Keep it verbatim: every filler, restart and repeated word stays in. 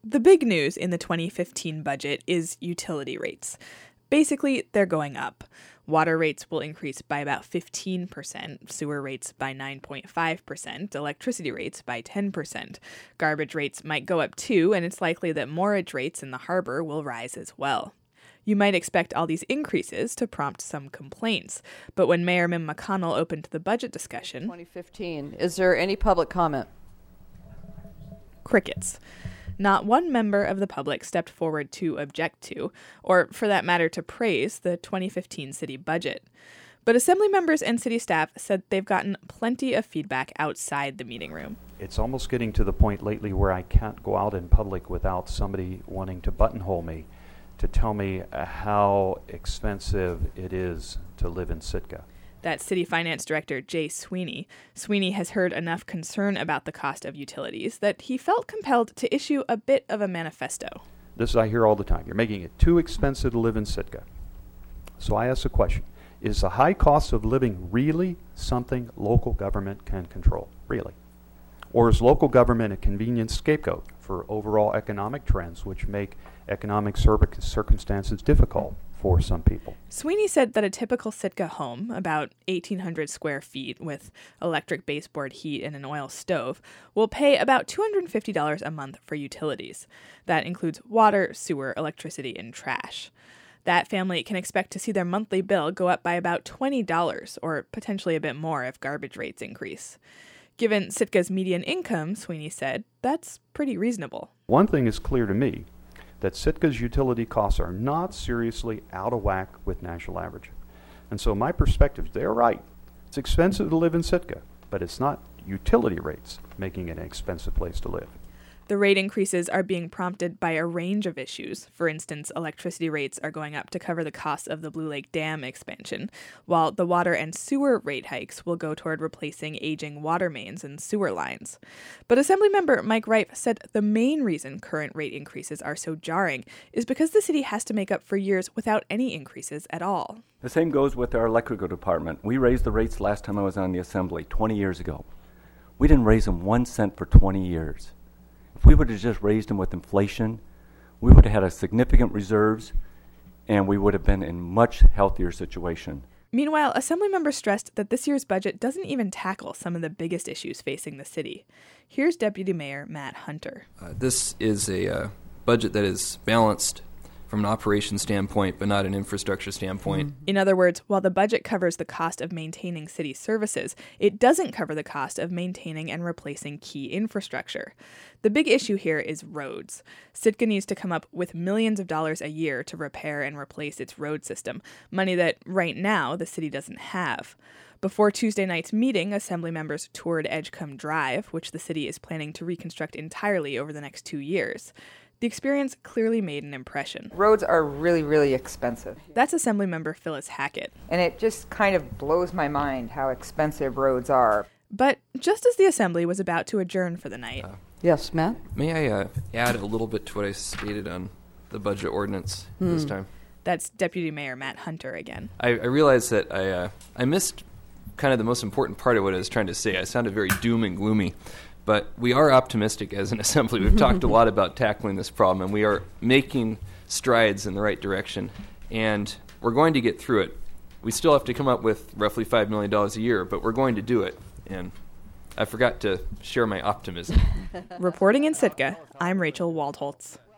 The big news in the twenty fifteen budget is utility rates. Basically, they're going up. Water rates will increase by about fifteen percent, sewer rates by nine point five percent, electricity rates by ten percent. Garbage rates might go up too, and it's likely that mortgage rates in the harbor will rise as well. You might expect all these increases to prompt some complaints, but when Mayor Mim McConnell opened the budget discussion... twenty fifteen, is there any public comment? Crickets. Not one member of the public stepped forward to object to, or for that matter to praise, the twenty fifteen city budget. But Assembly members and city staff said they've gotten plenty of feedback outside the meeting room. It's almost getting to the point lately where I can't go out in public without somebody wanting to buttonhole me to tell me uh, how expensive it is to live in Sitka. That's City Finance Director Jay Sweeney. Sweeney has heard enough concern about the cost of utilities that he felt compelled to issue a bit of a manifesto. This I hear all the time. You're making it too expensive to live in Sitka. So I ask the question, is the high cost of living really something local government can control? Really? Or is local government a convenient scapegoat for overall economic trends which make economic cir- circumstances difficult for some people? Sweeney said that a typical Sitka home, about eighteen hundred square feet with electric baseboard heat and an oil stove, will pay about two hundred fifty dollars a month for utilities. That includes water, sewer, electricity, and trash. That family can expect to see their monthly bill go up by about twenty dollars, or potentially a bit more if garbage rates increase. Given Sitka's median income, Sweeney said, that's pretty reasonable. One thing is clear to me, that Sitka's utility costs are not seriously out of whack with national average. And so my perspective, they're right. It's expensive to live in Sitka, but it's not utility rates making it an expensive place to live. The rate increases are being prompted by a range of issues. For instance, electricity rates are going up to cover the costs of the Blue Lake Dam expansion, while the water and sewer rate hikes will go toward replacing aging water mains and sewer lines. But Assemblymember Mike Rife said the main reason current rate increases are so jarring is because the city has to make up for years without any increases at all. The same goes with our electrical department. We raised the rates last time I was on the Assembly, twenty years ago. We didn't raise them one cent for twenty years. If we would have just raised them with inflation, we would have had a significant reserves, and we would have been in a much healthier situation. Meanwhile, Assemblymembers stressed that this year's budget doesn't even tackle some of the biggest issues facing the city. Here's Deputy Mayor Matt Hunter. Uh, this is a uh, budget that is balanced from an operations standpoint, but not an infrastructure standpoint. Mm-hmm. In other words, while the budget covers the cost of maintaining city services, it doesn't cover the cost of maintaining and replacing key infrastructure. The big issue here is roads. Sitka needs to come up with millions of dollars a year to repair and replace its road system, money that right now the city doesn't have. Before Tuesday night's meeting, Assembly members toured Edgecombe Drive, which the city is planning to reconstruct entirely over the next two years. The experience clearly made an impression. Roads are really, really expensive. That's Assemblymember Phyllis Hackett. And it just kind of blows my mind how expensive roads are. But just as the Assembly was about to adjourn for the night... Uh, yes, Matt? May I uh, add a little bit to what I stated on the budget ordinance hmm. this time? That's Deputy Mayor Matt Hunter again. I, I realized that I, uh, I missed kind of the most important part of what I was trying to say. I sounded very doom and gloomy. But we are optimistic as an assembly. We've talked a lot about tackling this problem, and we are making strides in the right direction. And we're going to get through it. We still have to come up with roughly five million dollars a year, but we're going to do it. And I forgot to share my optimism. Reporting in Sitka, I'm Rachel Waldholtz.